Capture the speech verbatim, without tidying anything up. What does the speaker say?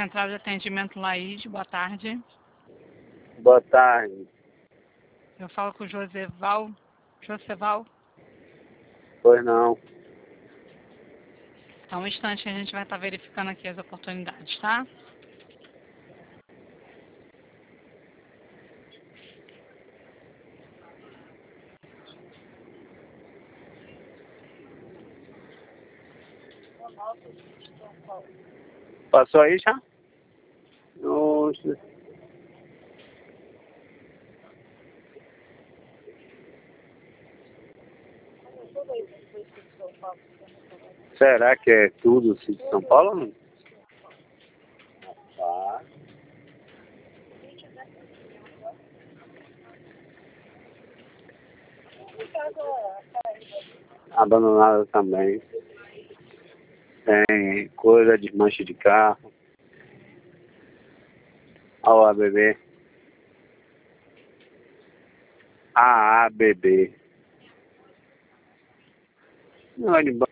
Central de Atendimento Laís, boa tarde. Boa tarde. Eu falo com o Joseval. Joseval? Pois não. Então, um instante, a gente vai estar verificando aqui as oportunidades, tá? Passou aí já? Nossa. Será que é tudo assim de São Paulo ou não? Ah. Abandonada também. Tem coisa de mancha de carro. Olha o A B B. A A B B. Não é de